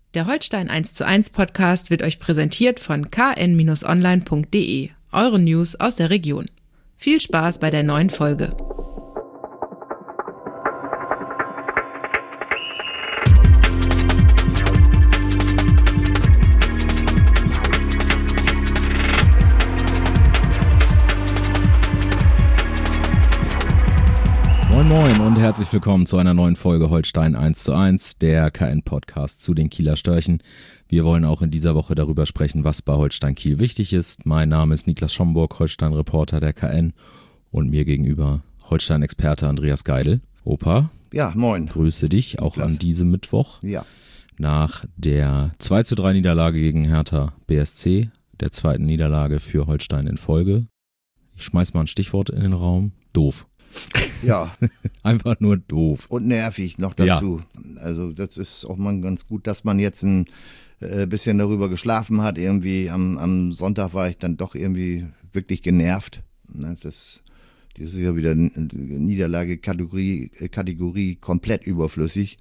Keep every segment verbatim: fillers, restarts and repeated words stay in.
Der Holstein eins zu eins Podcast wird euch präsentiert von k n Bindestrich online punkt d e, eure News aus der Region. Viel Spaß bei der neuen Folge. Moin Moin und herzlich willkommen zu einer neuen Folge Holstein eins zu eins, der K N-Podcast zu den Kieler Störchen. Wir wollen auch in dieser Woche darüber sprechen, was bei Holstein Kiel wichtig ist. Mein Name ist Niklas Schomburg, Holstein-Reporter der K N, und mir gegenüber Holstein-Experte Andreas Geidel. Opa, ja, moin. Grüße dich auch Niklas. An diesem Mittwoch. Ja. Nach der zwei zu drei Niederlage gegen Hertha B S C, der zweiten Niederlage für Holstein in Folge. Ich schmeiß mal ein Stichwort in den Raum. Doof. Ja. Einfach nur doof. Und nervig noch dazu. Ja. Also das ist auch mal ganz gut, dass man jetzt ein äh, bisschen darüber geschlafen hat. Irgendwie am, am Sonntag war ich dann doch irgendwie wirklich genervt. Ne, das, das ist ja wieder Niederlage Kategorie, Kategorie komplett überflüssig.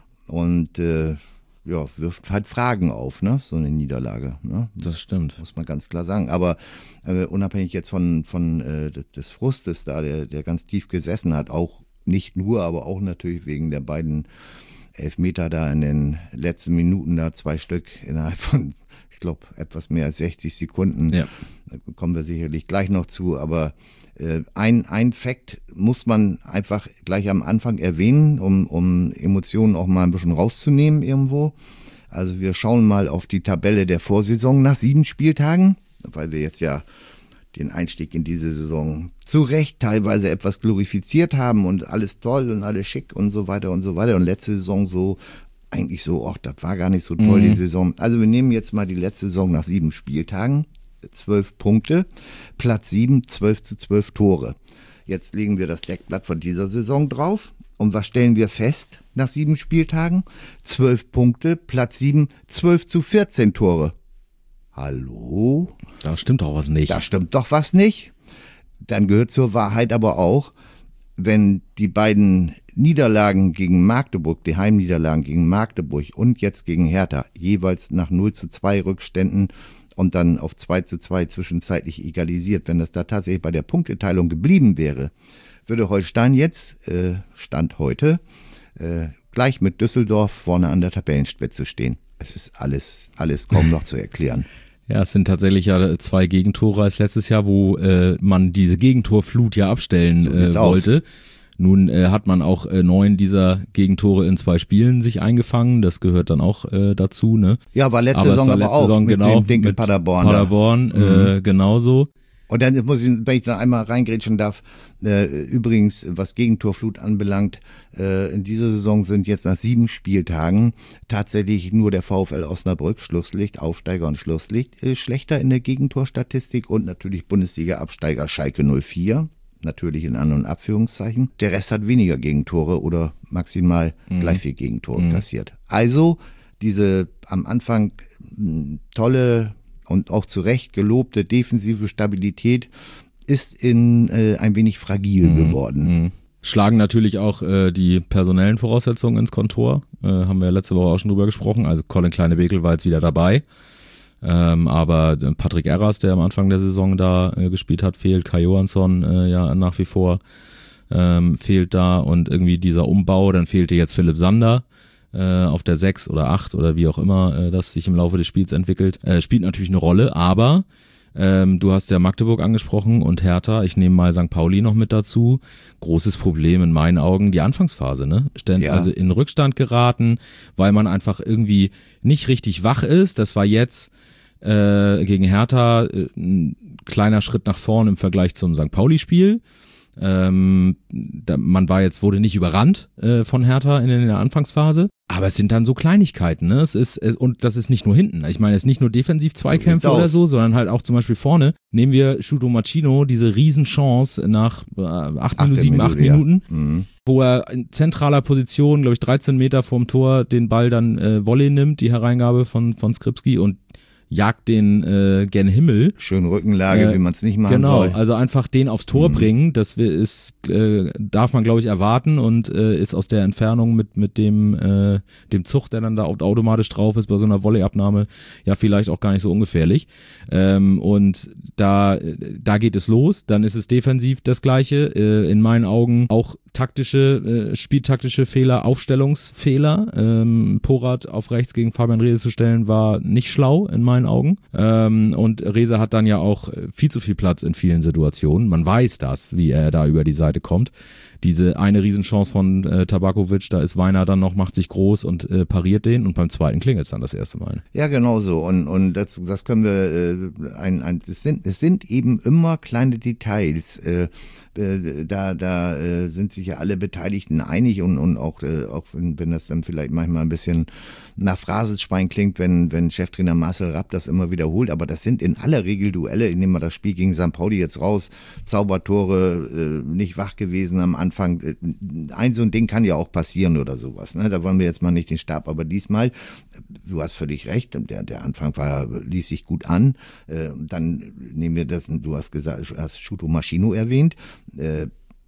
Und äh, ja, wirft halt Fragen auf, ne, so eine Niederlage. Ne? Das stimmt. Muss man ganz klar sagen. Aber äh, unabhängig jetzt von, von äh, des Frustes da, der, der ganz tief gesessen hat, auch nicht nur, aber auch natürlich wegen der beiden Elfmeter da in den letzten Minuten, da zwei Stück innerhalb von, ich glaube, etwas mehr als sechzig Sekunden. Ja. Da kommen wir sicherlich gleich noch zu, aber äh, ein, ein Fakt muss man einfach gleich am Anfang erwähnen, um, um Emotionen auch mal ein bisschen rauszunehmen irgendwo. Also wir schauen mal auf die Tabelle der Vorsaison nach sieben Spieltagen, weil wir jetzt ja den Einstieg in diese Saison zu Recht teilweise etwas glorifiziert haben und alles toll und alles schick und so weiter und so weiter. Und letzte Saison so, eigentlich so, ach, das war gar nicht so toll, mhm. die Saison. Also wir nehmen jetzt mal die letzte Saison nach sieben Spieltagen, zwölf Punkte, Platz sieben, zwölf zu zwölf Tore. Jetzt legen wir das Deckblatt von dieser Saison drauf. Und was stellen wir fest nach sieben Spieltagen? zwölf Punkte, Platz sieben, zwölf zu vierzehn Tore. Hallo? Da stimmt doch was nicht. Da stimmt doch was nicht. Dann gehört zur Wahrheit aber auch, wenn die beiden Niederlagen gegen Magdeburg, die Heimniederlagen gegen Magdeburg und jetzt gegen Hertha, jeweils nach null zu zwei Rückständen und dann auf zwei zu zwei zwischenzeitlich egalisiert, wenn das da tatsächlich bei der Punkteteilung geblieben wäre, würde Holstein jetzt, äh, Stand heute, äh, gleich mit Düsseldorf vorne an der Tabellenspitze stehen. Es ist alles, alles kaum noch zu erklären. Ja, es sind tatsächlich ja zwei Gegentore als letztes Jahr, wo äh, man diese Gegentorflut ja abstellen So äh, wollte. Aus. Nun äh, hat man auch äh, neun dieser Gegentore in zwei Spielen sich eingefangen. Das gehört dann auch äh, dazu, ne? Ja, war letzte aber Saison war aber letzte auch Saison, mit genau, dem Ding mit in Paderborn. Paderborn, mhm. äh, genauso. Und dann muss ich, wenn ich da einmal reingrätschen darf, äh, übrigens, was Gegentorflut anbelangt, äh, in dieser Saison sind jetzt nach sieben Spieltagen tatsächlich nur der VfL Osnabrück, Schlusslicht, Aufsteiger und Schlusslicht, äh, schlechter in der Gegentorstatistik und natürlich Bundesliga-Absteiger Schalke null vier, natürlich in An- und Abführungszeichen. Der Rest hat weniger Gegentore oder maximal mhm. gleich viel Gegentore mhm. kassiert. Also diese am Anfang mh, tolle und auch zu Recht gelobte defensive Stabilität ist in äh, ein wenig fragil mhm. geworden. Mhm. Schlagen natürlich auch äh, die personellen Voraussetzungen ins Kontor. Äh, haben wir ja letzte Woche auch schon drüber gesprochen. Also Colin Kleine-Bekel war jetzt wieder dabei. Ähm, aber Patrick Erras, der am Anfang der Saison da äh, gespielt hat, fehlt. Kai Johansson äh, ja nach wie vor ähm, fehlt da. Und irgendwie dieser Umbau, dann fehlte jetzt Philipp Sander auf der sechs oder acht oder wie auch immer äh, das sich im Laufe des Spiels entwickelt, äh, spielt natürlich eine Rolle, aber ähm, du hast ja Magdeburg angesprochen und Hertha, ich nehme mal Sankt Pauli noch mit dazu, großes Problem in meinen Augen, die Anfangsphase, ne? Ständ, ja. Also in Rückstand geraten, weil man einfach irgendwie nicht richtig wach ist, das war jetzt äh, gegen Hertha äh, ein kleiner Schritt nach vorn im Vergleich zum Sankt Pauli-Spiel. Ähm, da, man war jetzt, wurde nicht überrannt äh, von Hertha in, in der Anfangsphase, aber es sind dann so Kleinigkeiten, ne? Es ist, es, und das ist nicht nur hinten. Ich meine, es ist nicht nur Defensiv-Zweikämpfe so oder so, sondern halt auch zum Beispiel vorne. Nehmen wir Shuto Machino, diese Riesenchance nach äh, acht Minuten, sieben, acht Minuten, ja. mhm. wo er in zentraler Position, glaube ich, dreizehn Meter vorm Tor den Ball dann äh, Volley nimmt, die Hereingabe von, von Skripski und jagt den äh, gen Himmel. Schön Rückenlage, äh, wie man es nicht machen genau, soll. Genau, also einfach den aufs Tor mhm. bringen, das ist, äh, darf man glaube ich erwarten und äh, ist aus der Entfernung mit mit dem äh, dem Zug, der dann da automatisch drauf ist bei so einer Volleyabnahme, ja vielleicht auch gar nicht so ungefährlich. Ähm, und da da geht es los, dann ist es defensiv das Gleiche, äh, in meinen Augen auch taktische, äh, spieltaktische Fehler, Aufstellungsfehler. Ähm, Porat auf rechts gegen Fabian Reese zu stellen, war nicht schlau in meinen Augen. Ähm, und Reese hat dann ja auch viel zu viel Platz in vielen Situationen. Man weiß das, wie er da über die Seite kommt. Diese eine Riesenchance von äh, Tabakovic, da ist Weiner dann noch, macht sich groß und äh, pariert den und beim zweiten klingelt es dann das erste Mal. Ja, genau so. Und, und das, das können wir, äh, ein, ein, es sind, es sind eben immer kleine Details. Äh, äh, da da äh, sind sich ja alle Beteiligten einig und, und auch, äh, auch wenn, wenn das dann vielleicht manchmal ein bisschen nach Phrasenschwein klingt, wenn, wenn Cheftrainer Marcel Rapp das immer wiederholt, aber das sind in aller Regel Duelle. Ich nehme mal das Spiel gegen Sankt Pauli jetzt raus, Zaubertore, äh, nicht wach gewesen am Anfang. Ein so ein Ding kann ja auch passieren oder sowas, ne? Da wollen wir jetzt mal nicht den Stab, aber diesmal, du hast völlig recht, der, der Anfang war, ließ sich gut an, äh, dann nehmen wir das, du hast gesagt, hast Shuto Maschino erwähnt, äh,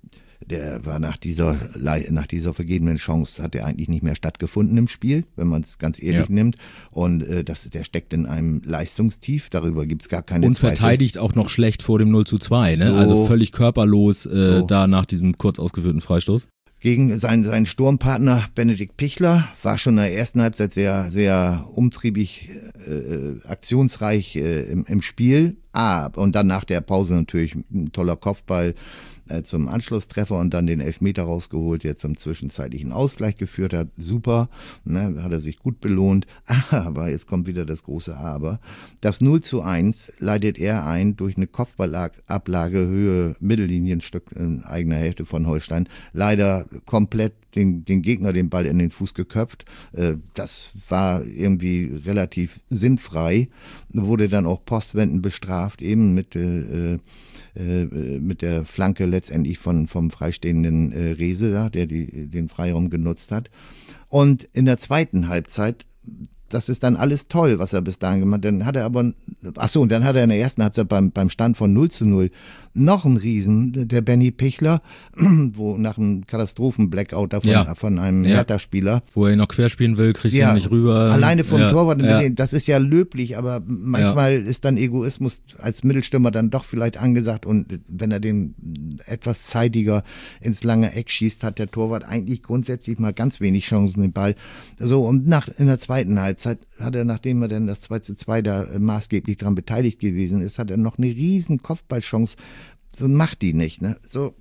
der war nach dieser nach dieser vergebenen Chance, hat er eigentlich nicht mehr stattgefunden im Spiel, wenn man es ganz ehrlich ja. nimmt. Und äh, das, der steckt in einem Leistungstief, darüber gibt's gar keine Und Zweifel. Verteidigt auch noch schlecht vor dem null zu zwei, ne? So, also völlig körperlos äh, so. da nach diesem kurz ausgeführten Freistoß. Gegen seinen, seinen Sturmpartner Benedikt Pichler war schon in der ersten Halbzeit sehr, sehr umtriebig, äh, aktionsreich äh, im, im Spiel. Ah, und dann nach der Pause natürlich ein toller Kopfball äh, zum Anschlusstreffer und dann den Elfmeter rausgeholt, der zum zwischenzeitlichen Ausgleich geführt hat. Super, ne, hat er sich gut belohnt. Aber, jetzt kommt wieder das große Aber. Das null zu eins leitet er ein durch eine Kopfballablage Höhe Mittellinienstück in eigener Hälfte von Holstein. Leider komplett den, den Gegner den Ball in den Fuß geköpft. Äh, das war irgendwie relativ sinnfrei. Wurde dann auch postwendend bestraft, eben mit, äh, äh, mit der Flanke letztendlich von, vom freistehenden äh, Reese da, der die, den Freiraum genutzt hat. Und in der zweiten Halbzeit, das ist dann alles toll, was er bis dahin gemacht hat. Dann hat er aber, ach so, und dann hat er in der ersten Halbzeit beim, beim Stand von null zu null noch einen Riesen, der Benny Pichler, wo nach einem Katastrophen-Blackout davon, ja. von einem ja. Hertha-Spieler. Wo er noch querspielen will, kriegt ja, ihn nicht rüber. Alleine vom ja. Torwart, ja. das ist ja löblich, aber manchmal ja. ist dann Egoismus als Mittelstürmer dann doch vielleicht angesagt und wenn er den etwas zeitiger ins lange Eck schießt, hat der Torwart eigentlich grundsätzlich mal ganz wenig Chancen, den Ball. So, und nach, in der zweiten Halbzeit hat er, nachdem er dann das zwei zu zwei da maßgeblich dran beteiligt gewesen ist, hat er noch eine riesen Kopfballchance. So macht die nicht, ne? So,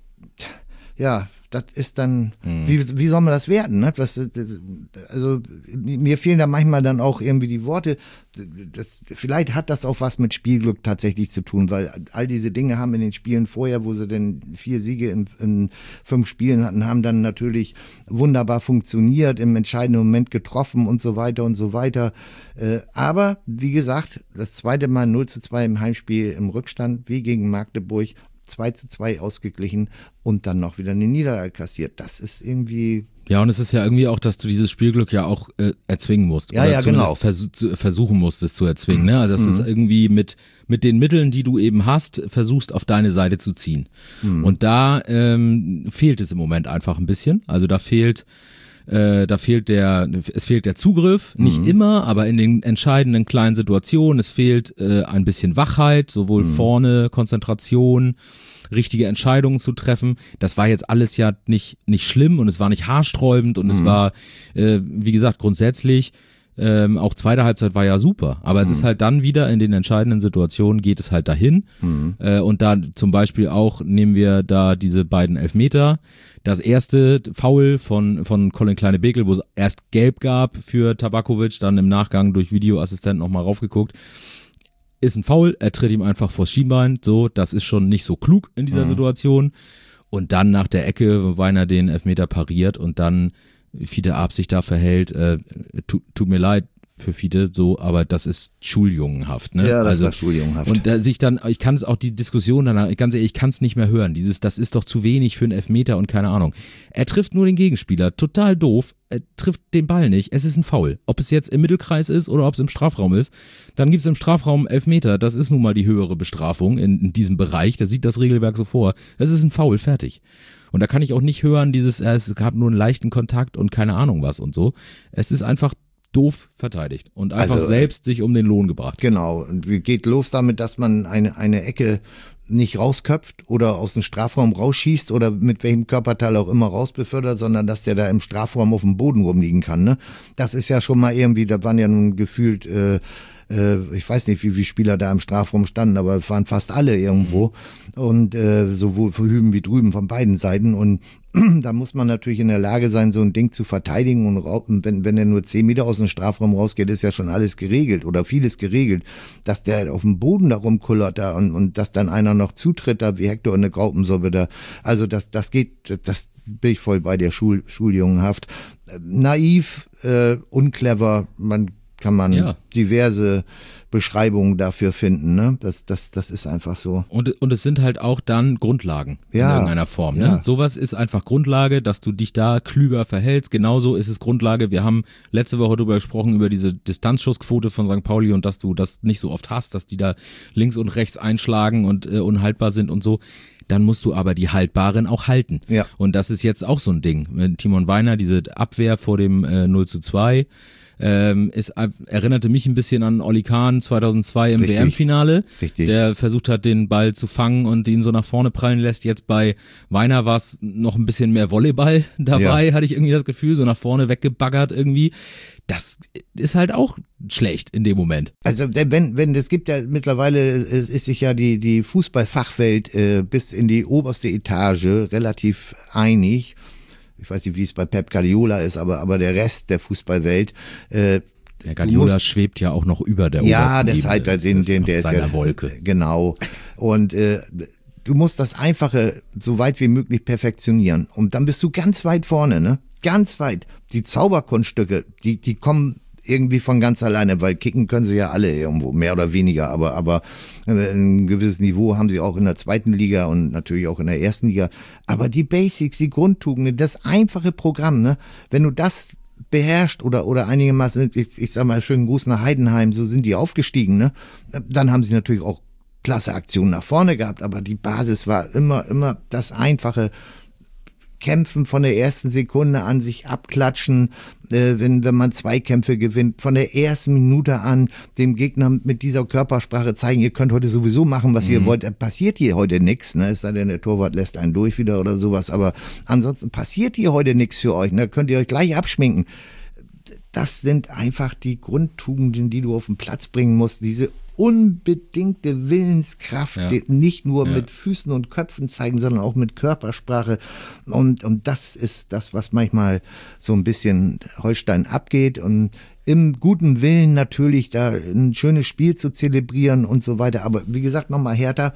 ja, das ist dann, mhm. wie, wie soll man das werten, ne? Was, also, mir fehlen da manchmal dann auch irgendwie die Worte. Das, vielleicht hat das auch was mit Spielglück tatsächlich zu tun, weil all diese Dinge haben in den Spielen vorher, wo sie denn vier Siege in, in fünf Spielen hatten, haben dann natürlich wunderbar funktioniert, im entscheidenden Moment getroffen und so weiter und so weiter. Aber, wie gesagt, das zweite Mal null zu zwei im Heimspiel im Rückstand, wie gegen Magdeburg, zwei zu zwei ausgeglichen und dann noch wieder eine Niederlage kassiert. Das ist irgendwie... Ja, und es ist ja irgendwie auch, dass du dieses Spielglück ja auch äh, erzwingen musst. Ja, oder ja, zumindest genau. vers- versuchen musst, es zu erzwingen. Ne? Also das mhm. ist irgendwie mit, mit den Mitteln, die du eben hast, versuchst auf deine Seite zu ziehen. Mhm. Und da ähm, fehlt es im Moment einfach ein bisschen. Also da fehlt... Äh, da fehlt der, es fehlt der Zugriff, nicht mhm. immer, aber in den entscheidenden kleinen Situationen. Es fehlt äh, ein bisschen Wachheit, sowohl mhm. vorne, Konzentration, richtige Entscheidungen zu treffen. Das war jetzt alles ja nicht nicht schlimm und es war nicht haarsträubend und mhm. es war, äh, wie gesagt, grundsätzlich Ähm, auch zweite Halbzeit war ja super, aber es mhm. ist halt dann wieder in den entscheidenden Situationen geht es halt dahin mhm. äh, und da zum Beispiel auch nehmen wir da diese beiden Elfmeter, das erste Foul von von Colin Kleine-Bekel, wo es erst gelb gab für Tabakovic, dann im Nachgang durch Videoassistent nochmal raufgeguckt, ist ein Foul, er tritt ihm einfach vors Schienbein, so, das ist schon nicht so klug in dieser mhm. Situation und dann nach der Ecke, wo Weiner den Elfmeter pariert und dann Fiete Arp sich da verhält, äh, tut, tut mir leid, für viele so, aber das ist schuljungenhaft, ne? Ja, das also, war schuljungenhaft. Und da sich dann, ich kann es auch die Diskussion danach, ganz ehrlich, ich kann es nicht mehr hören. Dieses, das ist doch zu wenig für einen Elfmeter und keine Ahnung. Er trifft nur den Gegenspieler, total doof, er trifft den Ball nicht, es ist ein Foul. Ob es jetzt im Mittelkreis ist oder ob es im Strafraum ist, dann gibt es im Strafraum Elfmeter, das ist nun mal die höhere Bestrafung in, in diesem Bereich, da sieht das Regelwerk so vor. Es ist ein Foul, fertig. Und da kann ich auch nicht hören, dieses, äh, es gab nur einen leichten Kontakt und keine Ahnung was und so. Es ist einfach doof verteidigt und einfach also, selbst sich um den Lohn gebracht. Genau, und geht los damit, dass man eine, eine Ecke nicht rausköpft oder aus dem Strafraum rausschießt oder mit welchem Körperteil auch immer rausbefördert, sondern dass der da im Strafraum auf dem Boden rumliegen kann. Ne? Das ist ja schon mal irgendwie, da waren ja nun gefühlt, äh, äh, ich weiß nicht, wie viele Spieler da im Strafraum standen, aber es waren fast alle irgendwo und äh, sowohl von hüben wie drüben von beiden Seiten und da muss man natürlich in der Lage sein, so ein Ding zu verteidigen und wenn, wenn er nur zehn Meter aus dem Strafraum rausgeht, ist ja schon alles geregelt oder vieles geregelt, dass der auf dem Boden da rumkullert da und, und dass dann einer noch zutritt da wie Hector und eine Graupensuppe da. Also das, das geht, das bin ich voll bei der Schul, Schuljungenhaft. Naiv, äh, unclever, man kann man ja. diverse Beschreibungen dafür finden, ne? Das, das, das ist einfach so. Und, und es sind halt auch dann Grundlagen ja. in irgendeiner Form, ne? Ja. Sowas ist einfach Grundlage, dass du dich da klüger verhältst. Genauso ist es Grundlage. Wir haben letzte Woche darüber gesprochen, über diese Distanzschussquote von Sankt Pauli und dass du das nicht so oft hast, dass die da links und rechts einschlagen und äh, unhaltbar sind und so. Dann musst du aber die Haltbaren auch halten. Ja. Und das ist jetzt auch so ein Ding. Timon Weiner, diese Abwehr vor dem äh, null zu zwei, Ähm, es erinnerte mich ein bisschen an Oli Kahn zweitausendzwei im Richtig. W M-Finale, Richtig. der versucht hat, den Ball zu fangen und ihn so nach vorne prallen lässt. Jetzt bei Weiner war es noch ein bisschen mehr Volleyball dabei, Ja. hatte ich irgendwie das Gefühl, so nach vorne weggebaggert irgendwie. Das ist halt auch schlecht in dem Moment. Also wenn, wenn, es gibt ja mittlerweile, es ist sich ja die, die Fußballfachwelt äh, bis in die oberste Etage relativ einig. Ich weiß nicht, wie es bei Pep Guardiola ist, aber, aber der Rest der Fußballwelt. Äh, der Guardiola musst, schwebt ja auch noch über der ja, obersten das Ebene. halt, den, Das den, ist der ist seiner ja Wolke. Genau. Und äh, du musst das Einfache so weit wie möglich perfektionieren. Und dann bist du ganz weit vorne, ne? Ganz weit. Die Zauberkunststücke, die, die kommen irgendwie von ganz alleine, weil kicken können sie ja alle irgendwo, mehr oder weniger, aber, aber ein gewisses Niveau haben sie auch in der zweiten Liga und natürlich auch in der ersten Liga. Aber die Basics, die Grundtugenden, das einfache Programm, ne, wenn du das beherrscht oder, oder einigermaßen, ich, ich sag mal, schönen Gruß nach Heidenheim, so sind die aufgestiegen, ne, dann haben sie natürlich auch klasse Aktionen nach vorne gehabt, aber die Basis war immer, immer das einfache Kämpfen von der ersten Sekunde an, sich abklatschen, äh, wenn, wenn man Zweikämpfe gewinnt, von der ersten Minute an dem Gegner mit dieser Körpersprache zeigen, ihr könnt heute sowieso machen, was mhm. ihr wollt, da passiert hier heute nichts, ne? Es sei denn, der Torwart lässt einen durch wieder oder sowas, aber ansonsten passiert hier heute nichts für euch, ne? Könnt ihr euch gleich abschminken. Das sind einfach die Grundtugenden, die du auf den Platz bringen musst, diese unbedingte Willenskraft, ja. nicht nur ja. mit Füßen und Köpfen zeigen, sondern auch mit Körpersprache. Und, und das ist das, was manchmal so ein bisschen Holstein abgeht. Und im guten Willen natürlich da ein schönes Spiel zu zelebrieren und so weiter. Aber wie gesagt, nochmal Hertha,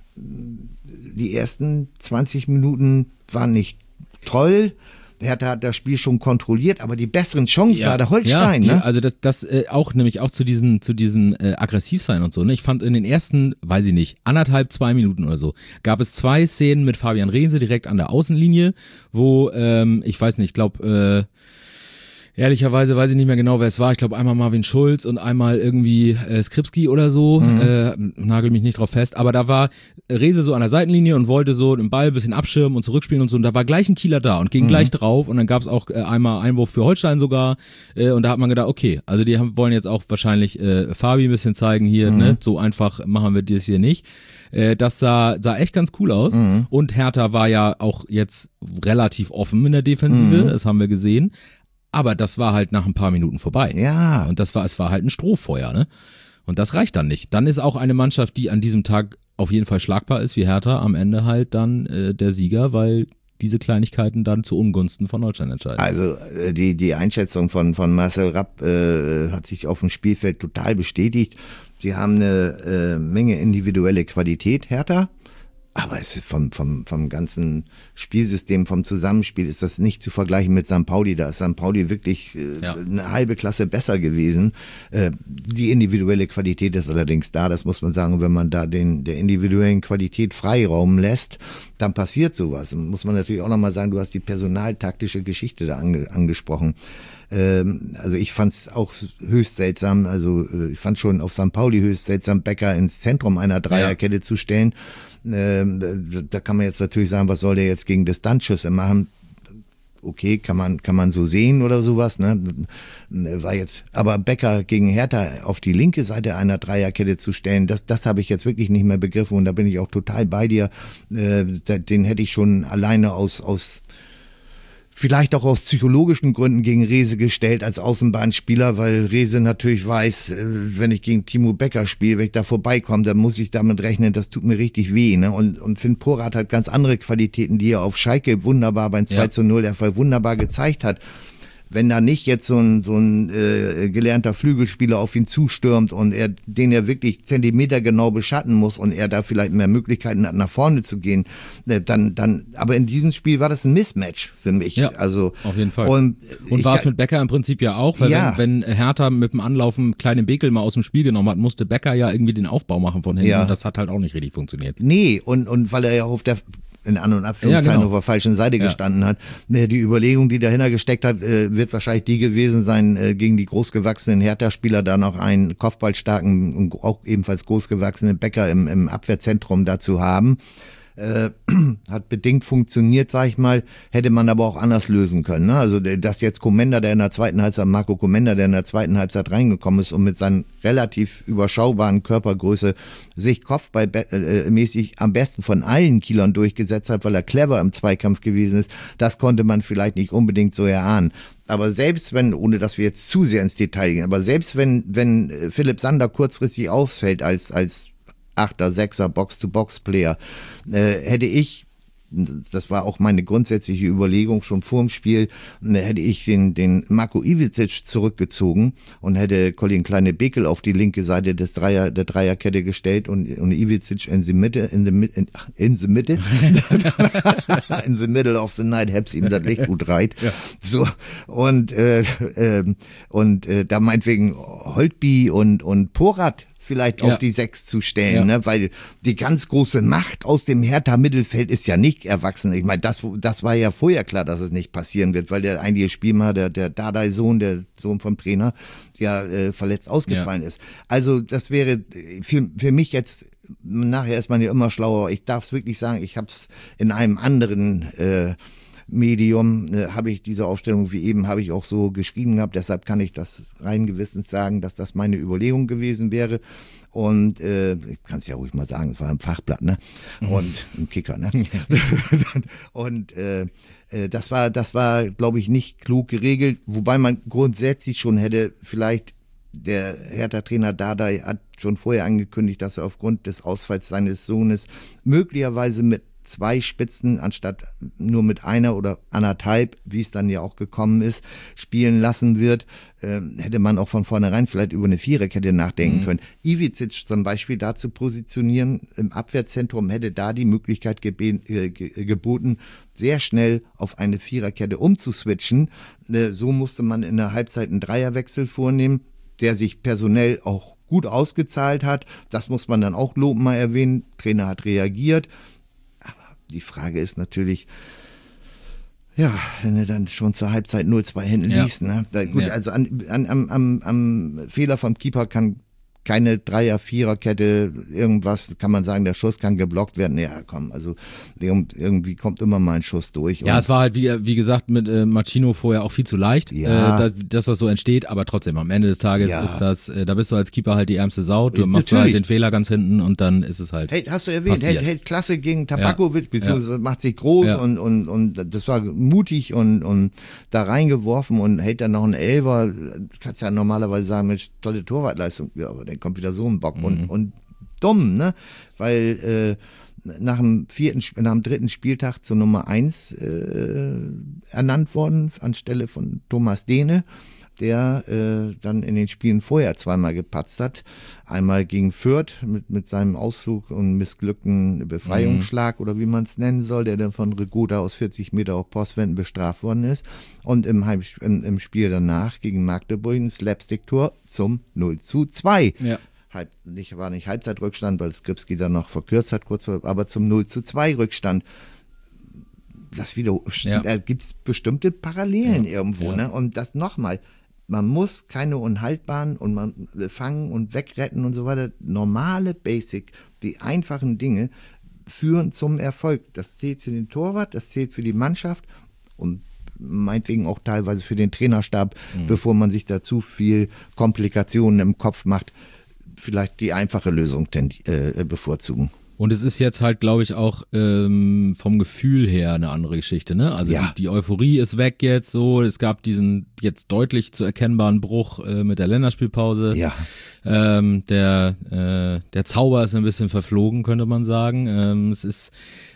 die ersten zwanzig Minuten waren nicht toll. Hertha hat das Spiel schon kontrolliert, aber die besseren Chancen ja, war der Holstein. Ja, die, ne? Also das, das äh, auch nämlich auch zu diesem, zu diesem äh, Aggressivsein und so. Ne? Ich fand in den ersten, weiß ich nicht, anderthalb, zwei Minuten oder so, gab es zwei Szenen mit Fabian Reese direkt an der Außenlinie, wo ähm, ich weiß nicht, ich glaube äh, ehrlicherweise weiß ich nicht mehr genau, wer es war. Ich glaube einmal Marvin Schulz und einmal irgendwie äh, Skripski oder so. Mhm. Äh, nagel mich nicht drauf fest. Aber da war Reese so an der Seitenlinie und wollte so den Ball ein bisschen abschirmen und zurückspielen und so. Und da war gleich ein Kieler da und ging mhm. gleich drauf. Und dann gab es auch äh, einmal Einwurf für Holstein sogar. Äh, und da hat man gedacht, okay, also die haben, wollen jetzt auch wahrscheinlich äh, Fabi ein bisschen zeigen hier. Mhm. Ne? So einfach machen wir das hier nicht. Äh, das sah, sah echt ganz cool aus. Mhm. Und Hertha war ja auch jetzt relativ offen in der Defensive. Mhm. Das haben wir gesehen. Aber das war halt nach ein paar Minuten vorbei. Ja. Und das war, es war halt ein Strohfeuer, ne? Und das reicht dann nicht. Dann ist auch eine Mannschaft, die an diesem Tag auf jeden Fall schlagbar ist, wie Hertha, am Ende halt dann äh, der Sieger, weil diese Kleinigkeiten dann zu Ungunsten von Holstein entscheiden. Also äh, die, die Einschätzung von, von Marcel Rapp äh, hat sich auf dem Spielfeld total bestätigt. Sie haben eine äh, Menge individuelle Qualität, Hertha. Aber es ist vom, vom, vom ganzen Spielsystem, vom Zusammenspiel ist das nicht zu vergleichen mit Sankt Pauli. Da ist Sankt Pauli wirklich äh, ja. eine halbe Klasse besser gewesen. Äh, die individuelle Qualität ist allerdings da, das muss man sagen. Wenn man da den der individuellen Qualität Freiraum lässt, dann passiert sowas. Muss man natürlich auch nochmal sagen, du hast die personaltaktische Geschichte da ange, angesprochen. Ähm, also ich fand es auch höchst seltsam, also äh, ich fand schon auf Sankt Pauli höchst seltsam, Becker ins Zentrum einer Dreierkette ja. zu stellen. Da kann man jetzt natürlich sagen, was soll der jetzt gegen Distanzschüsse machen? Okay, kann man kann man so sehen oder sowas, ne? War jetzt, aber Becker gegen Hertha auf die linke Seite einer Dreierkette zu stellen, das das habe ich jetzt wirklich nicht mehr begriffen und da bin ich auch total bei dir. Den hätte ich schon alleine aus aus vielleicht auch aus psychologischen Gründen gegen Rehse gestellt als Außenbahnspieler, weil Rehse natürlich weiß, wenn ich gegen Timo Becker spiele, wenn ich da vorbeikomme, dann muss ich damit rechnen, das tut mir richtig weh. Ne? Und, und Finn Porat hat ganz andere Qualitäten, die er auf Schalke wunderbar beim zwei zu null der Fall wunderbar gezeigt hat. Wenn da nicht jetzt so ein, so ein äh, gelernter Flügelspieler auf ihn zustürmt und er den er wirklich Zentimeter genau beschatten muss und er da vielleicht mehr Möglichkeiten hat, nach vorne zu gehen, äh, dann, dann, aber in diesem Spiel war das ein Mismatch für mich. Ja, also auf jeden Fall. Und, und war es mit Becker im Prinzip ja auch, weil ja. wenn, wenn Hertha mit dem Anlaufen kleinen Bekel mal aus dem Spiel genommen hat, musste Becker ja irgendwie den Aufbau machen von hinten ja. und das hat halt auch nicht richtig funktioniert. Nee, und, und weil er ja auf der in An- und Abführungszeichen ja, genau. auf der falschen Seite ja. gestanden hat. Die Überlegung, die dahinter gesteckt hat, wird wahrscheinlich die gewesen sein, gegen die großgewachsenen Hertha-Spieler da noch einen kopfballstarken und auch ebenfalls großgewachsenen Becker im, im Abwehrzentrum dazu haben. Äh, hat bedingt funktioniert, sag ich mal, hätte man aber auch anders lösen können. Ne? Also dass jetzt Komenda, der in der zweiten Halbzeit, Marco Komenda, der in der zweiten Halbzeit reingekommen ist und mit seinen relativ überschaubaren Körpergröße sich kopfballmäßig am besten von allen Kielern durchgesetzt hat, weil er clever im Zweikampf gewesen ist, das konnte man vielleicht nicht unbedingt so erahnen. Aber selbst wenn, ohne dass wir jetzt zu sehr ins Detail gehen, aber selbst wenn wenn Philipp Sander kurzfristig ausfällt als als Achter, Sechser, Box-to-Box-Player, äh, hätte ich, das war auch meine grundsätzliche Überlegung schon vor dem Spiel, hätte ich den, den Marko Ivičić zurückgezogen und hätte Colin Kleine-Bekel auf die linke Seite des Dreier, der Dreierkette gestellt und, und Ivičić in the Mitte, in the, in, in the Mitte, in the middle of the night, hab's ihm das Licht gut reit. Ja. So, und, äh, äh, und, äh, da meinetwegen Holtby und, und Porat vielleicht ja. auf die Sechs zu stellen, ja. ne, weil die ganz große Macht aus dem Hertha-Mittelfeld ist ja nicht erwachsen. Ich meine, das, das war ja vorher klar, dass es nicht passieren wird, weil der eigentliche Spielmacher, der, der Dardai-Sohn, der Sohn vom Trainer, ja äh, verletzt ausgefallen ja. ist. Also das wäre für, für mich jetzt, nachher ist man ja immer schlauer, ich darf es wirklich sagen, ich habe es in einem anderen äh, Medium äh, habe ich diese Aufstellung wie eben habe ich auch so geschrieben gehabt, deshalb kann ich das rein gewissens sagen, dass das meine Überlegung gewesen wäre und äh, ich kann es ja ruhig mal sagen, es war im Fachblatt, ne, und im Kicker, ne, und äh, äh, das war, das war, glaube ich, nicht klug geregelt, wobei man grundsätzlich schon hätte vielleicht der Hertha-Trainer Dardai hat schon vorher angekündigt, dass er aufgrund des Ausfalls seines Sohnes möglicherweise mit zwei Spitzen anstatt nur mit einer oder anderthalb, wie es dann ja auch gekommen ist, spielen lassen wird, äh, hätte man auch von vornherein vielleicht über eine Viererkette nachdenken mhm. können. Ivičić zum Beispiel da zu positionieren im Abwehrzentrum hätte da die Möglichkeit gebe- äh, ge- geboten, sehr schnell auf eine Viererkette umzuswitchen. Äh, so musste man in der Halbzeit einen Dreierwechsel vornehmen, der sich personell auch gut ausgezahlt hat. Das muss man dann auch loben mal erwähnen. Trainer hat reagiert. Die Frage ist natürlich, ja, wenn du dann schon zur Halbzeit null zwei hinten ja. liegst, ne? Da, gut, ja. also an, an, am, am, am Fehler vom Keeper kann keine Dreier-, Viererkette, irgendwas, kann man sagen, der Schuss kann geblockt werden. Ja, komm, also irgendwie kommt immer mal ein Schuss durch. Ja, es war halt, wie, wie gesagt, mit äh, Machino vorher auch viel zu leicht, ja. äh, dass, dass das so entsteht, aber trotzdem, am Ende des Tages ja. ist das, äh, da bist du als Keeper halt die ärmste Sau, du machst halt den Fehler ganz hinten und dann ist es halt hey, hast du erwähnt, hält, hält klasse gegen Tabakovic, ja. beziehungsweise ja. macht sich groß ja. und, und, und das war mutig und, und da reingeworfen und hält dann noch einen Elfer, kannst ja normalerweise sagen, Mensch, tolle Torwartleistung, ja, aber der kommt wieder so ein Bock mhm. und, und dumm, ne? Weil äh, nach dem vierten, nach dem dritten Spieltag zur Nummer eins äh, ernannt worden anstelle von Thomas Dehne der äh, dann in den Spielen vorher zweimal gepatzt hat. Einmal gegen Fürth mit, mit seinem Ausflug und missglückten Befreiungsschlag mhm. oder wie man es nennen soll, der dann von Regota aus vierzig Meter auf Postwenden bestraft worden ist. Und im, Heim, im, im Spiel danach gegen Magdeburg ein Slapstick-Tor zum null zu zwei. Ja. Halb, nicht, war nicht Halbzeitrückstand, weil Skripski dann noch verkürzt hat, kurz vor, aber zum null zu zwei Rückstand. Das wieder, ja. Da gibt es bestimmte Parallelen ja. irgendwo, ja. ne? Und das nochmal, man muss keine unhaltbaren und man fangen und wegretten und so weiter. Normale Basic, die einfachen Dinge führen zum Erfolg. Das zählt für den Torwart, das zählt für die Mannschaft und meinetwegen auch teilweise für den Trainerstab, mhm. bevor man sich da zu viel Komplikationen im Kopf macht, vielleicht die einfache Lösung äh, bevorzugen. Und es ist jetzt halt, glaube ich, auch ähm, vom Gefühl her eine andere Geschichte, ne? Also ja. die, die Euphorie ist weg jetzt so. Es gab diesen jetzt deutlich zu erkennbaren Bruch äh, mit der Länderspielpause. Ja. Ähm, der äh, der Zauber ist ein bisschen verflogen, könnte man sagen. Ähm, es ist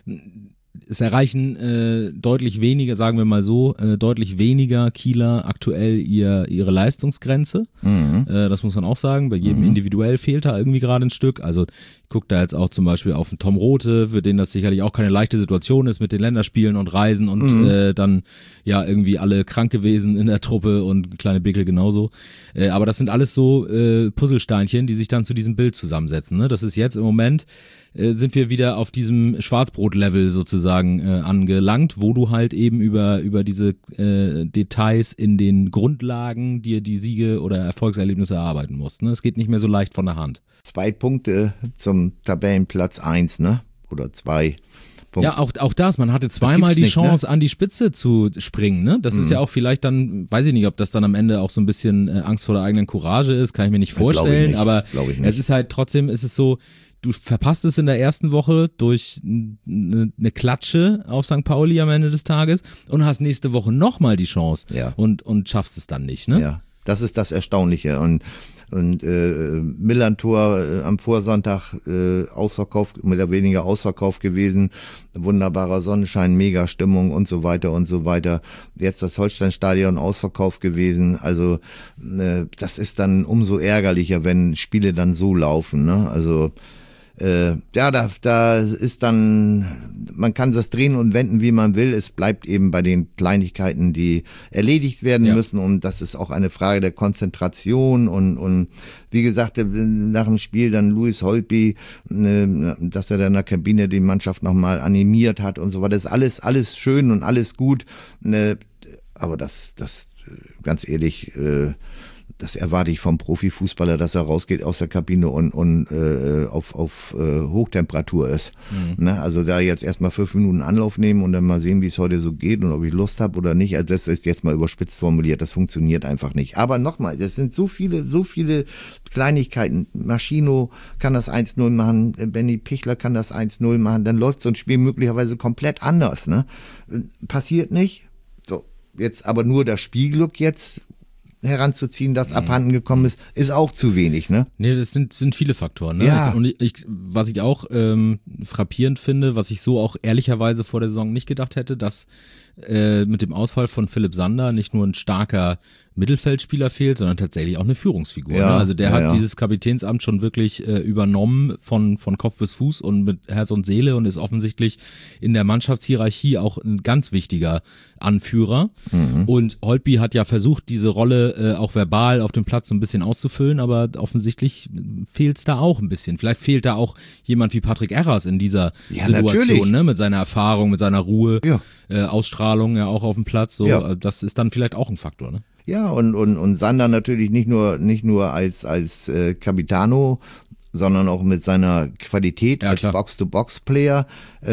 Es erreichen äh, deutlich weniger, sagen wir mal so, äh, deutlich weniger Kieler aktuell ihr ihre Leistungsgrenze. Mhm. Äh, das muss man auch sagen. Bei jedem mhm. individuell fehlt da irgendwie gerade ein Stück. Also ich gucke da jetzt auch zum Beispiel auf den Tom Rothe, für den das sicherlich auch keine leichte Situation ist mit den Länderspielen und Reisen und mhm. äh, dann ja irgendwie alle krank gewesen in der Truppe und kleine Bickel genauso. Äh, aber das sind alles so äh, Puzzlesteinchen, die sich dann zu diesem Bild zusammensetzen. Ne? Das ist jetzt im Moment äh, sind wir wieder auf diesem Schwarzbrot-Level sozusagen äh, angelangt, wo du halt eben über über diese äh, Details in den Grundlagen dir die Siege oder Erfolgserlebnisse erarbeiten musst. Ne? Es geht nicht mehr so leicht von der Hand. Zwei Punkte zum Tabellenplatz eins, ne? Oder zwei. Punkt. Ja, auch, auch das, man hatte zweimal die nicht, Chance, ne? an die Spitze zu springen, ne? Das mhm. ist ja auch vielleicht dann, weiß ich nicht, ob das dann am Ende auch so ein bisschen äh, Angst vor der eigenen Courage ist, kann ich mir nicht vorstellen, nicht. aber es ist halt trotzdem, ist es so, du verpasst es in der ersten Woche durch eine, eine Klatsche auf Sankt Pauli am Ende des Tages und hast nächste Woche nochmal die Chance ja. und, und schaffst es dann nicht, ne? Ja, das ist das Erstaunliche und Und äh, Millantor äh, am Vorsonntag äh, ausverkauft, mehr oder weniger ausverkauft gewesen, wunderbarer Sonnenschein, mega Stimmung und so weiter und so weiter. Jetzt das Holsteinstadion ausverkauft gewesen, also äh, das ist dann umso ärgerlicher, wenn Spiele dann so laufen, ne? Also Äh, ja, da, da ist dann, man kann das drehen und wenden, wie man will. Es bleibt eben bei den Kleinigkeiten, die erledigt werden ja. müssen. Und das ist auch eine Frage der Konzentration. Und, und wie gesagt, nach dem Spiel dann Louis Holtby, äh, dass er dann in der Kabine die Mannschaft nochmal animiert hat und so weiter. Das ist alles, alles schön und alles gut. Äh, aber das, das, ganz ehrlich, äh, das erwarte ich vom Profifußballer, dass er rausgeht aus der Kabine und, und äh, auf, auf äh, Hochtemperatur ist. Mhm. Ne? Also da jetzt erstmal fünf Minuten Anlauf nehmen und dann mal sehen, wie es heute so geht und ob ich Lust habe oder nicht. Also das ist jetzt mal überspitzt formuliert, das funktioniert einfach nicht. Aber nochmal, das sind so viele, so viele Kleinigkeiten. Maschino kann das eins null machen, Benny Pichler kann das eins null machen, dann läuft so ein Spiel möglicherweise komplett anders. Ne? Passiert nicht. So, jetzt aber nur das Spielglück jetzt heranzuziehen, das abhanden gekommen ist, ist auch zu wenig, ne? Nee, das sind sind viele Faktoren, ne? Ja. Und ich, was ich auch ähm, frappierend finde, was ich so auch ehrlicherweise vor der Saison nicht gedacht hätte, dass äh, mit dem Ausfall von Philipp Sander nicht nur ein starker Mittelfeldspieler fehlt, sondern tatsächlich auch eine Führungsfigur. Ja, ne? Also der ja, hat ja. dieses Kapitänsamt schon wirklich äh, übernommen von von Kopf bis Fuß und mit Herz und Seele und ist offensichtlich in der Mannschaftshierarchie auch ein ganz wichtiger Anführer. Mhm. Und Holtby hat ja versucht, diese Rolle äh, auch verbal auf dem Platz so ein bisschen auszufüllen, aber offensichtlich fehlt es da auch ein bisschen. Vielleicht fehlt da auch jemand wie Patrick Erras in dieser ja, Situation, ne? Mit seiner Erfahrung, mit seiner Ruhe, ja. äh, Ausstrahlung ja auch auf dem Platz. So, ja. das ist dann vielleicht auch ein Faktor, ne? Ja, und, und, und Sander natürlich nicht nur, nicht nur als, als äh, Capitano, sondern auch mit seiner Qualität ja, als Box-to-Box-Player,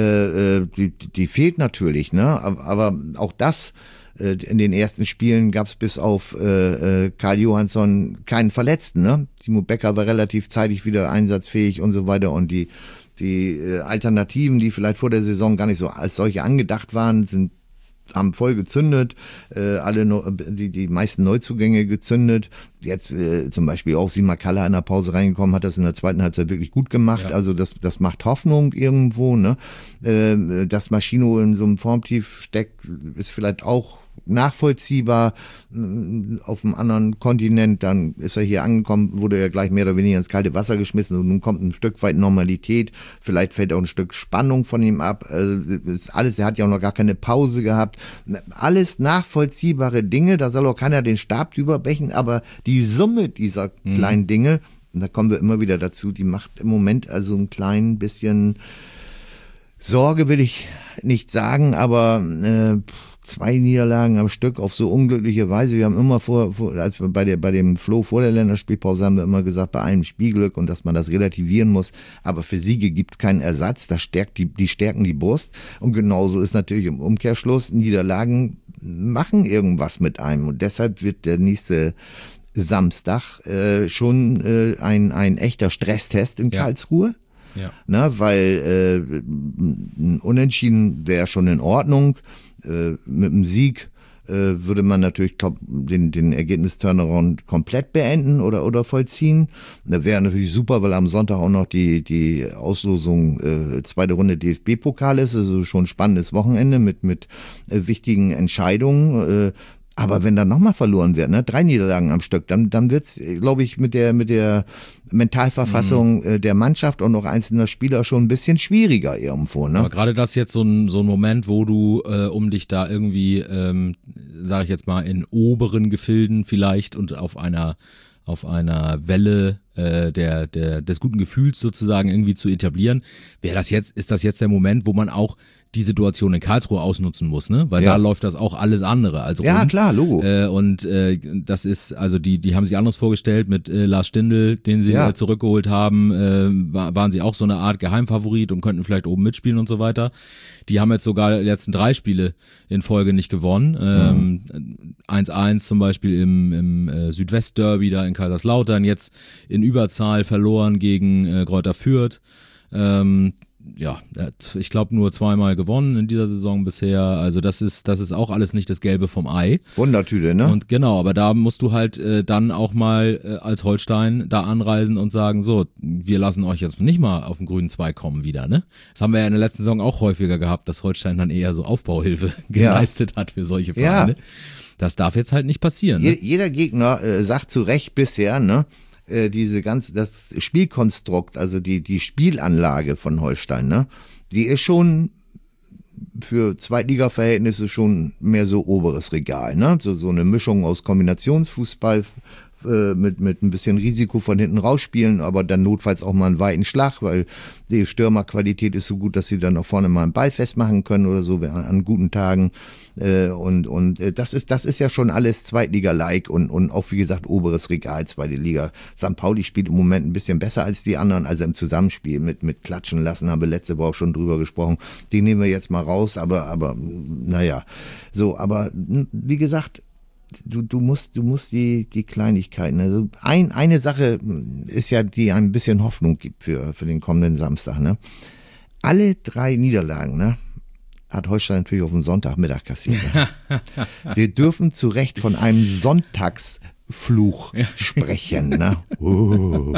äh, äh, die, die fehlt natürlich, ne? Aber, aber auch das, äh, in den ersten Spielen gab es bis auf äh, äh, Karl Johansson keinen Verletzten, ne? Timo Becker war relativ zeitig wieder einsatzfähig und so weiter und die, die äh, Alternativen, die vielleicht vor der Saison gar nicht so als solche angedacht waren, sind haben voll gezündet, äh, alle no, die die meisten Neuzugänge gezündet. Jetzt äh, zum Beispiel auch Simakala in der Pause reingekommen, hat das in der zweiten Halbzeit wirklich gut gemacht. Ja. Also das das macht Hoffnung irgendwo. Ne, äh, dass Maschino in so einem Formtief steckt, ist vielleicht auch nachvollziehbar. Auf einem anderen Kontinent, dann ist er hier angekommen, wurde er gleich mehr oder weniger ins kalte Wasser geschmissen und nun kommt ein Stück weit Normalität. Vielleicht fällt auch ein Stück Spannung von ihm ab. Also ist alles, er hat ja auch noch gar keine Pause gehabt. Alles nachvollziehbare Dinge, da soll auch keiner den Stab drüber brechen, aber die Summe dieser mhm. kleinen Dinge, und da kommen wir immer wieder dazu, die macht im Moment also ein klein bisschen Sorge, will ich nicht sagen, aber äh, zwei Niederlagen am Stück auf so unglückliche Weise. Wir haben immer vor, vor als wir bei der bei dem Flo vor der Länderspielpause haben wir immer gesagt, bei einem Spielglück und dass man das relativieren muss. Aber für Siege gibt's keinen Ersatz. Das stärkt die, die stärken die Brust. Und genauso ist natürlich im Umkehrschluss, Niederlagen machen irgendwas mit einem. Und deshalb wird der nächste Samstag äh, schon äh, ein ein echter Stresstest in Karlsruhe. Ja. Na, weil äh, ein Unentschieden wäre schon in Ordnung. Äh, mit einem Sieg äh, würde man natürlich glaub, den, den Ergebnis-Turnaround komplett beenden oder, oder vollziehen. Das wäre natürlich super, weil am Sonntag auch noch die, die Auslosung äh, zweite Runde D F B-Pokal ist. Also schon ein spannendes Wochenende mit, mit äh, wichtigen Entscheidungen. Äh, Aber wenn dann nochmal verloren wird, ne, drei Niederlagen am Stück, dann dann wird's, glaube ich, mit der mit der Mentalverfassung mhm. der Mannschaft und noch einzelner Spieler schon ein bisschen schwieriger irgendwo. Ne? Aber gerade das jetzt so ein so ein Moment, wo du äh, um dich da irgendwie, ähm, sage ich jetzt mal, in oberen Gefilden vielleicht und auf einer auf einer Welle äh, der der des guten Gefühls sozusagen irgendwie zu etablieren, wäre das jetzt ist das jetzt der Moment, wo man auch die Situation in Karlsruhe ausnutzen muss, ne? Weil ja. da läuft das auch alles andere als Ja, rund. klar, Logo. Äh, und äh, das ist, also die die haben sich anders vorgestellt mit äh, Lars Stindl, den sie ja. äh, zurückgeholt haben, äh, war, waren sie auch so eine Art Geheimfavorit und könnten vielleicht oben mitspielen und so weiter. Die haben jetzt sogar die letzten drei Spiele in Folge nicht gewonnen. Ähm, mhm. eins eins zum Beispiel im, im äh, Südwestderby da in Kaiserslautern, jetzt in Überzahl verloren gegen äh, Greuther Fürth. Ähm, ja, ich glaube nur zweimal gewonnen in dieser Saison bisher. Also das ist das ist auch alles nicht das Gelbe vom Ei. Wundertüte, ne? Und genau, aber da musst du halt äh, dann auch mal äh, als Holstein da anreisen und sagen, so, wir lassen euch jetzt nicht mal auf den grünen Zweig kommen wieder, ne? Das haben wir ja in der letzten Saison auch häufiger gehabt, dass Holstein dann eher so Aufbauhilfe geleistet ja. hat für solche Vereine. Ja. Das darf jetzt halt nicht passieren. Ne? Jeder Gegner äh, sagt zu Recht bisher, ne? diese ganze, das Spielkonstrukt, also die, die Spielanlage von Holstein, ne, die ist schon für Zweitliga-Verhältnisse schon mehr so oberes Regal, ne, so, so eine Mischung aus Kombinationsfußball, äh, mit, mit ein bisschen Risiko von hinten rausspielen, aber dann notfalls auch mal einen weiten Schlag, weil die Stürmerqualität ist so gut, dass sie dann auch vorne mal einen Ball festmachen können oder so an, an guten Tagen. Äh, und und äh, das ist das ist ja schon alles Zweitliga-like und und auch wie gesagt oberes Regal, zweite Liga. Sankt Pauli spielt im Moment ein bisschen besser als die anderen, also im Zusammenspiel mit mit Klatschen lassen, haben wir letzte Woche auch schon drüber gesprochen. Die nehmen wir jetzt mal raus, aber aber naja, so, aber wie gesagt, du du musst du musst die die Kleinigkeiten, also ein eine Sache ist ja, die ein bisschen Hoffnung gibt für für den kommenden Samstag, ne? Alle drei Niederlagen, ne, hat Holstein natürlich auf den Sonntagmittag kassiert. Ne? Wir dürfen zu Recht von einem Sonntagsfluch sprechen. Ne? Oh.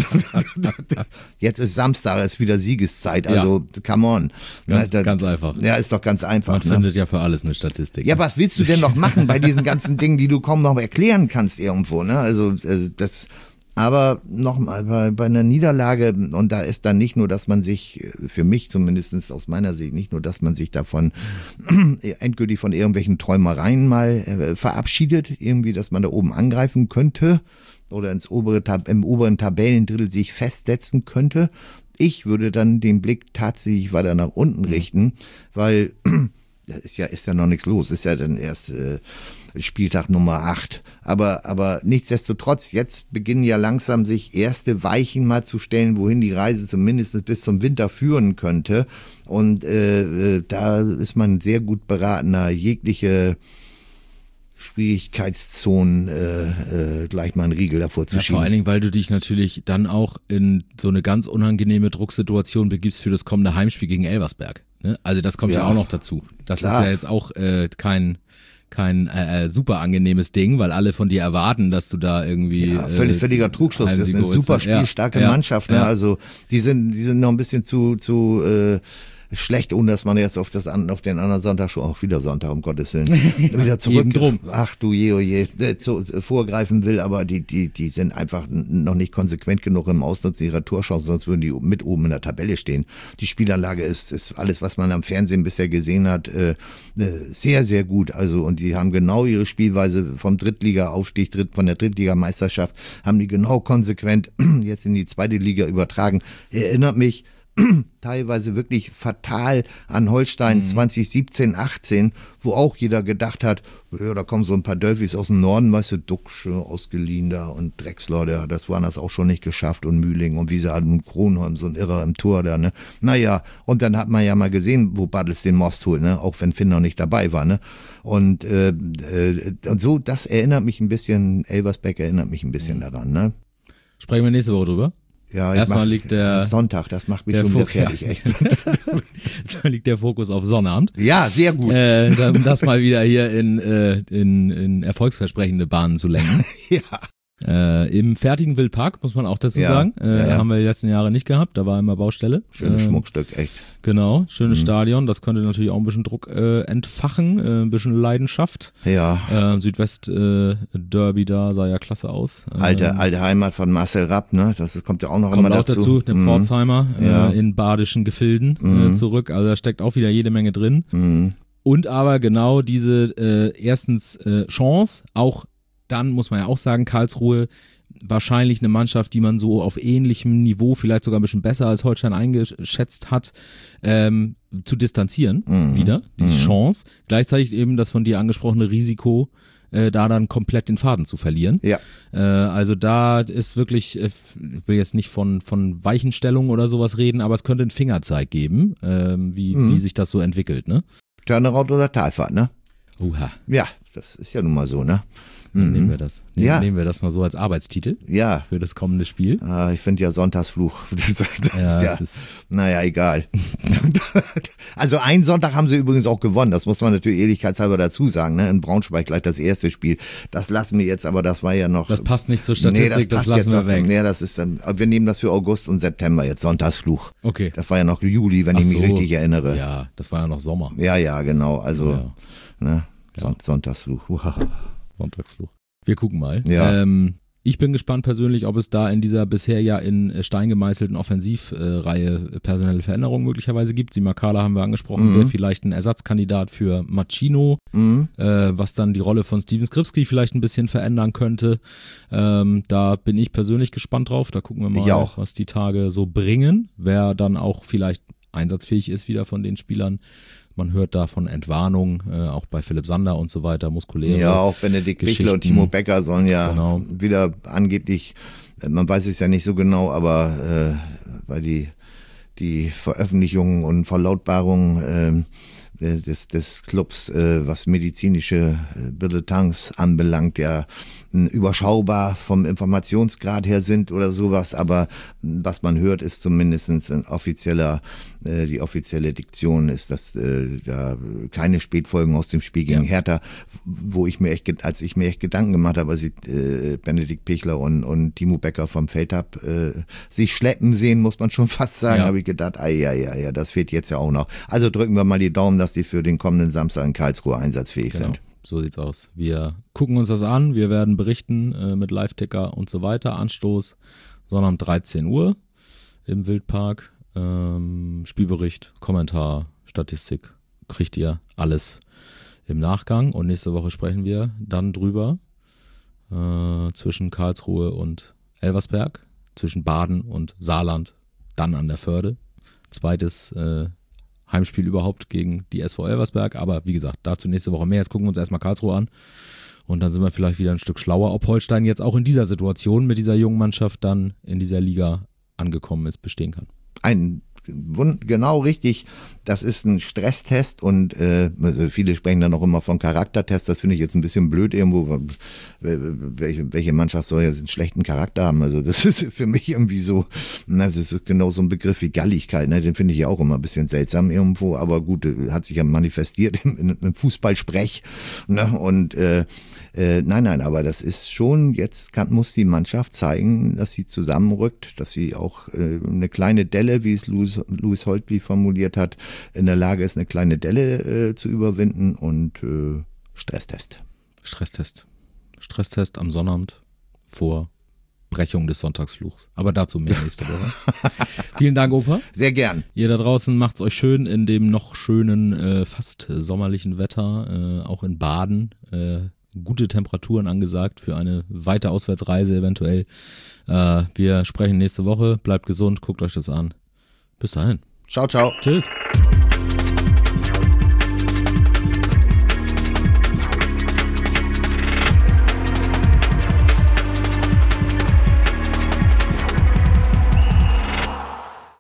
Jetzt ist Samstag, ist wieder Siegeszeit, also ja. come on. Ganz, da, ganz einfach. Ja, ist doch ganz einfach. Man ne? findet ja für alles eine Statistik. Ja, was willst du denn noch machen bei diesen ganzen Dingen, die du kaum noch erklären kannst irgendwo? Ne? Also, also das... Aber nochmal, bei, bei einer Niederlage, und da ist dann nicht nur, dass man sich, für mich zumindest aus meiner Sicht, nicht nur, dass man sich davon endgültig von irgendwelchen Träumereien mal äh, verabschiedet, irgendwie, dass man da oben angreifen könnte oder ins obere Tab- im oberen Tabellendrittel sich festsetzen könnte. Ich würde dann den Blick tatsächlich weiter nach unten richten, weil da ist ja, ist ja noch nichts los, ist ja dann erst äh, Spieltag Nummer acht. Aber, aber nichtsdestotrotz, jetzt beginnen ja langsam sich erste Weichen mal zu stellen, wohin die Reise zumindest bis zum Winter führen könnte. Und äh, da ist man sehr gut beratener, jegliche Schwierigkeitszonen äh, äh, gleich mal einen Riegel davor zu ja, schieben. Vor allen Dingen, weil du dich natürlich dann auch in so eine ganz unangenehme Drucksituation begibst für das kommende Heimspiel gegen Elversberg. Ne? Also das kommt ja, ja auch noch dazu. Das klar. ist ja jetzt auch äh, kein kein äh, super angenehmes Ding, weil alle von dir erwarten, dass du da irgendwie ja, völlig, äh, völliger Trugschluss. Das ist eine super spielstarke ja, Mannschaft. Ne? Ja. Also die sind die sind noch ein bisschen zu zu äh, schlecht, ohne dass man jetzt auf, das, auf den anderen Sonntag schon, auch wieder Sonntag, um Gottes Willen, wieder zurück, drum. ach du je, oh je, zu, vorgreifen will, aber die, die, die sind einfach noch nicht konsequent genug im Ausnutzen ihrer Torchancen, sonst würden die mit oben in der Tabelle stehen. Die Spielanlage ist, ist alles, was man am Fernsehen bisher gesehen hat, äh, sehr, sehr gut. Also, und die haben genau ihre Spielweise vom Drittliga-Aufstieg, Dritt, von der Drittliga-Meisterschaft, haben die genau konsequent jetzt in die zweite Liga übertragen. Erinnert mich teilweise wirklich fatal an Holstein mhm. zwanzig siebzehn, achtzehn, wo auch jeder gedacht hat, ja, da kommen so ein paar Dölfis aus dem Norden, weißt du, Duxche, ausgeliehen da und Drechsler, der, das waren das auch schon nicht geschafft und Mühling und Wiese und Kronholm, so ein Irrer im Tor da, ne. Naja, und dann hat man ja mal gesehen, wo Bartels den Most holt, ne, auch wenn Finn noch nicht dabei war, ne. Und, äh, äh, und so, das erinnert mich ein bisschen, Elversberg erinnert mich ein bisschen mhm. daran, ne. Sprechen wir nächste Woche drüber. Ja, erstmal liegt der Sonntag, das macht mich schon wieder fertig, echt. Erstmal liegt der Fokus auf Sonnabend. Ja, sehr gut. Äh, um das mal wieder hier in, äh, in, in erfolgsversprechende Bahnen zu lenken. Ja. Äh, Im fertigen Wildpark, muss man auch dazu ja, sagen. Äh, ja, ja. Haben wir die letzten Jahre nicht gehabt, da war immer Baustelle. Schönes äh, Schmuckstück, echt. Genau, schönes mhm. Stadion, das könnte natürlich auch ein bisschen Druck äh, entfachen, äh, ein bisschen Leidenschaft. Ja. Äh, Südwest-Derby äh, da sah ja klasse aus. Alte, ähm, alte Heimat von Marcel Rapp, ne? Das kommt ja auch noch kommt immer auch dazu. dazu, dem mhm. Pforzheimer ja. äh, in badischen Gefilden mhm. äh, zurück, also da steckt auch wieder jede Menge drin. Mhm. Und aber genau diese äh, erstens äh, Chance, auch dann muss man ja auch sagen, Karlsruhe wahrscheinlich eine Mannschaft, die man so auf ähnlichem Niveau, vielleicht sogar ein bisschen besser als Holstein eingeschätzt hat, ähm, zu distanzieren mhm. wieder, die mhm. Chance. Gleichzeitig eben das von dir angesprochene Risiko, äh, da dann komplett den Faden zu verlieren. Ja. Äh, also da ist wirklich, äh, ich will jetzt nicht von, von Weichenstellungen oder sowas reden, aber es könnte einen Fingerzeig geben, äh, wie, mhm. wie sich das so entwickelt, ne? Turnaround oder Talfahrt, ne? Uha. Ja, das ist ja nun mal so, ne? Dann mhm. nehmen wir das. Nehmen, ja. nehmen wir das mal so als Arbeitstitel ja. für das kommende Spiel. Ah, ich finde ja Sonntagsfluch. Das, das, das ja, ist ja, ist naja, egal. Also einen Sonntag haben sie übrigens auch gewonnen. Das muss man natürlich ehrlichkeitshalber dazu sagen. Ne? In Braunschweig gleich das erste Spiel. Das lassen wir jetzt, aber das war ja noch. Das passt nicht zur Statistik, nee, das, das lassen wir noch, weg. Nee, das ist dann, wir nehmen das für August und September jetzt, Sonntagsfluch. Okay. Das war ja noch Juli, wenn Ach ich mich so. richtig erinnere. Ja, das war ja noch Sommer. Ja, ja, genau. Also, Ja. ne? Ja. Sonntagsfluch. Sonntagsfluch. Wir gucken mal. Ja. Ähm, ich bin gespannt persönlich, ob es da in dieser bisher ja in Stein gemeißelten Offensivreihe äh, personelle Veränderungen möglicherweise gibt. Simakala haben wir angesprochen, Mhm. wäre vielleicht ein Ersatzkandidat für Machino, Mhm. äh, was dann die Rolle von Steven Skripski vielleicht ein bisschen verändern könnte. Ähm, da bin ich persönlich gespannt drauf. Da gucken wir mal, Ich auch. was die Tage so bringen. Wer dann auch vielleicht einsatzfähig ist wieder von den Spielern. Man hört da von Entwarnung, äh, auch bei Philipp Sander und so weiter, muskuläre Ja, auch Benedikt Bichler und Geschichten. Timo Becker sollen ja Genau. wieder angeblich, äh, man weiß es ja nicht so genau, aber äh, weil die, die Veröffentlichungen und Verlautbarungen äh, des, des Clubs, äh, was medizinische äh, Bulletins anbelangt, ja äh, überschaubar vom Informationsgrad her sind oder sowas, aber äh, was man hört, ist zumindest ein offizieller, äh, die offizielle Diktion ist, dass äh, da keine Spätfolgen aus dem Spiel gegen Ja. Hertha, wo ich mir echt, als ich mir echt Gedanken gemacht habe, als ich äh, Benedikt Pichler und, und Timo Becker vom Feld habe, äh, sich schleppen sehen, muss man schon fast sagen, Ja. habe ich gedacht, ah, ja, ja, ja, das fehlt jetzt ja auch noch. Also drücken wir mal die Daumen, dass die für den kommenden Samstag in Karlsruhe einsatzfähig Genau, sind. so sieht's aus. Wir gucken uns das an, wir werden berichten äh, mit Live-Ticker und so weiter. Anstoß sondern um dreizehn Uhr im Wildpark. Ähm, Spielbericht, Kommentar, Statistik, kriegt ihr alles im Nachgang. Und nächste Woche sprechen wir dann drüber äh, zwischen Karlsruhe und Elversberg, zwischen Baden und Saarland, dann an der Förde. Zweites äh, Heimspiel überhaupt gegen die S V Elversberg, aber wie gesagt, dazu nächste Woche mehr. Jetzt gucken wir uns erstmal Karlsruhe an und dann sind wir vielleicht wieder ein Stück schlauer, ob Holstein jetzt auch in dieser Situation mit dieser jungen Mannschaft dann in dieser Liga angekommen ist, bestehen kann. Ein Wund, genau richtig, das ist ein Stresstest und äh, also viele sprechen dann auch immer von Charaktertest, das finde ich jetzt ein bisschen blöd irgendwo, welche, welche Mannschaft soll jetzt einen schlechten Charakter haben, also das ist für mich irgendwie so, na, das ist genau so ein Begriff wie Galligkeit, ne? Den finde ich ja auch immer ein bisschen seltsam irgendwo, aber gut, hat sich ja manifestiert im, im Fußballsprech, ne? Und äh, äh, nein, nein, aber das ist schon, jetzt kann, muss die Mannschaft zeigen, dass sie zusammenrückt, dass sie auch äh, eine kleine Delle, wie es Louis Louis, Louis Holtby formuliert hat, in der Lage ist, eine kleine Delle äh, zu überwinden und äh, Stresstest. Stresstest. Stresstest am Sonnabend vor Brechung des Sonntagsfluchs. Aber dazu mehr nächste Woche. Vielen Dank, Opa. Sehr gern. Ihr da draußen macht's euch schön in dem noch schönen, äh, fast sommerlichen Wetter, äh, auch in Baden. Äh, gute Temperaturen angesagt für eine weite Auswärtsreise eventuell. Äh, wir sprechen nächste Woche. Bleibt gesund, guckt euch das an. Bis dahin. Ciao, ciao. Tschüss.